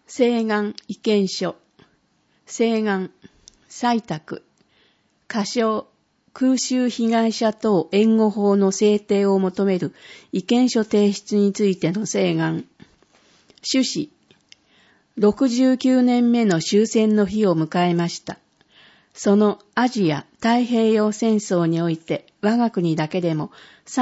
請願意見書、請願、採択、過少、空襲被害者等援護法の制定を求める意見書提出についての請願。趣旨、69年目の終戦の日を迎えました。そのアジア太平洋戦争において我が国だけでも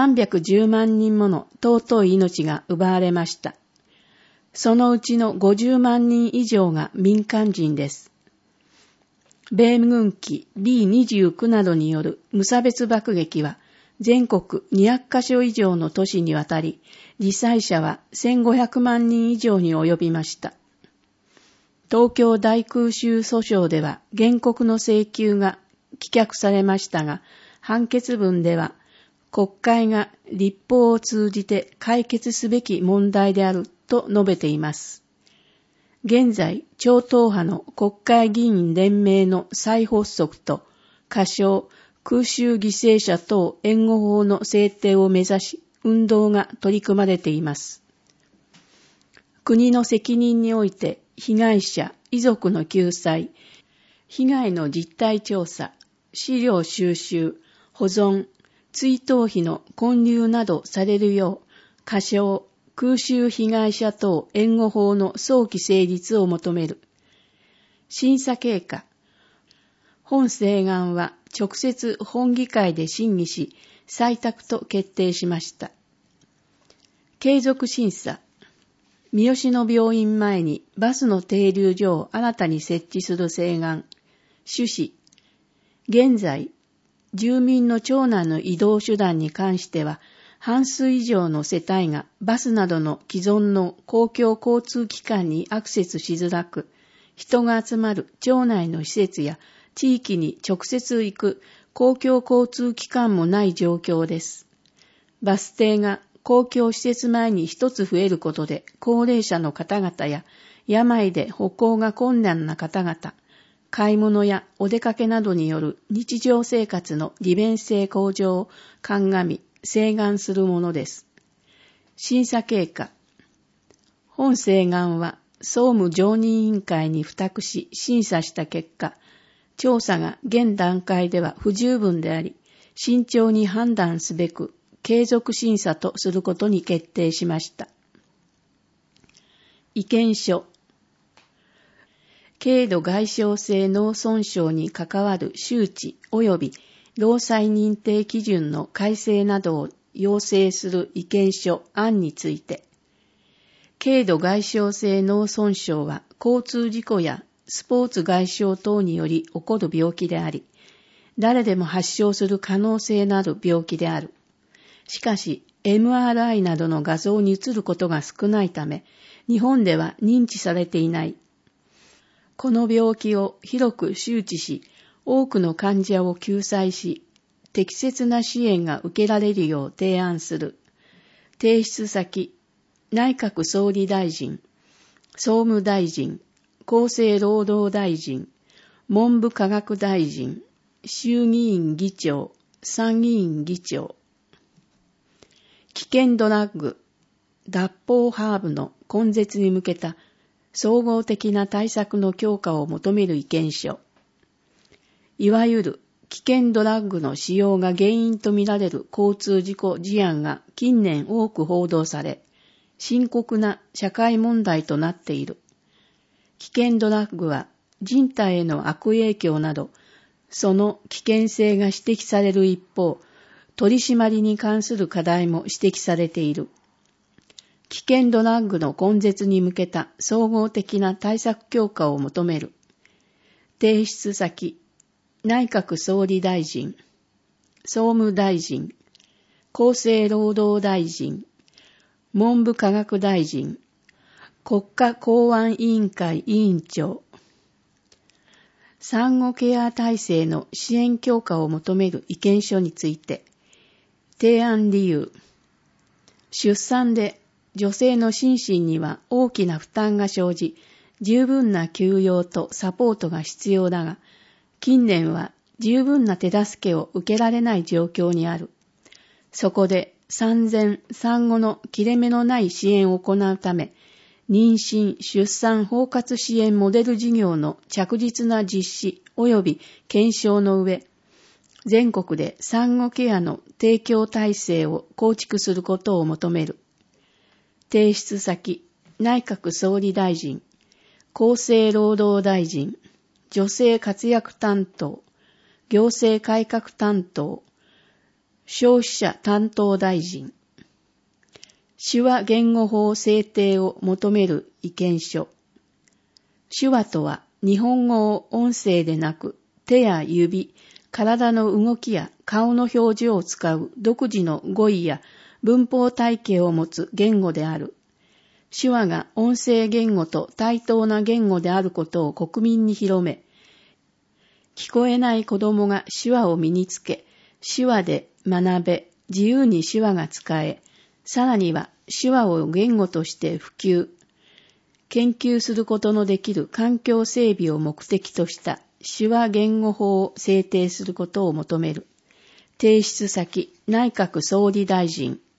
310万人もの尊い命が奪われました。そのうちの50万人以上が民間人です。米軍機 B29 などによる無差別爆撃は全国200カ所以上の都市にわたり、犠牲者は1500万人以上に及びました。東京大空襲訴訟では原告の請求が棄却されましたが、判決文では国会が立法を通じて解決すべき問題であると述べています。現在、超党派の国会議員連盟の再発足と過少空襲犠牲者等援護法の制定を目指し、運動が取り組まれています。国の責任において被害者、遺族の救済、被害の実態調査、資料収集、保存、追悼費の混入などされるよう、過少空襲被害者等援護法の早期成立を求める。審査経過。本請願は直接本議会で審議し、採択と決定しました。継続審査。三好の病院前にバスの停留所を新たに設置する請願。趣旨。現在、住民の長男の移動手段に関しては、半数以上の世帯がバスなどの既存の公共交通機関にアクセスしづらく、人が集まる町内の施設や地域に直接行く公共交通機関もない状況です。バス停が公共施設前に一つ増えることで、高齢者の方々や病で歩行が困難な方々、買い物やお出かけなどによる日常生活の利便性向上を鑑み、請願するものです。審査経過。本請願は総務常任委員会に付託し審査した結果、調査が現段階では不十分であり、慎重に判断すべく継続審査とすることに決定しました。意見書。軽度外傷性脳損傷に関わる周知及び労災認定基準の改正などを要請する意見書案について、軽度外傷性脳損傷は交通事故やスポーツ外傷等により起こる病気であり、誰でも発症する可能性のある病気である。しかし、MRI などの画像に映ることが少ないため、日本では認知されていない。この病気を広く周知し、多くの患者を救済し、適切な支援が受けられるよう提案する。提出先、内閣総理大臣、総務大臣、厚生労働大臣、文部科学大臣、衆議院議長、参議院議長。危険ドラッグ、脱法ハーブの根絶に向けた総合的な対策の強化を求める意見書。いわゆる危険ドラッグの使用が原因とみられる交通事故事案が近年多く報道され、深刻な社会問題となっている。危険ドラッグは人体への悪影響など、その危険性が指摘される一方、取り締まりに関する課題も指摘されている。危険ドラッグの根絶に向けた総合的な対策強化を求める。提出先、内閣総理大臣、総務大臣、厚生労働大臣、文部科学大臣、国家公安委員会委員長。産後ケア体制の支援強化を求める意見書について、提案理由。出産で女性の心身には大きな負担が生じ、十分な休養とサポートが必要だが、近年は十分な手助けを受けられない状況にある。そこで産前、産後の切れ目のない支援を行うため、 妊娠・出産包括支援モデル事業の着実な実施及び検証の上、全国で産後ケアの提供体制を構築することを求める。提出先、内閣総理大臣、厚生労働大臣、女性活躍担当、行政改革担当、消費者担当大臣、手話言語法制定を求める意見書。手話とは日本語を音声でなく手や指、体の動きや顔の表情を使う独自の語彙や文法体系を持つ言語である。手話が音声言語と対等な言語であることを国民に広め、聞こえない子供が手話を身につけ、手話で学べ、自由に手話が使え、さらには手話を言語として普及、研究することのできる環境整備を目的とした手話言語法を制定することを求める。提出先、内閣総理大臣、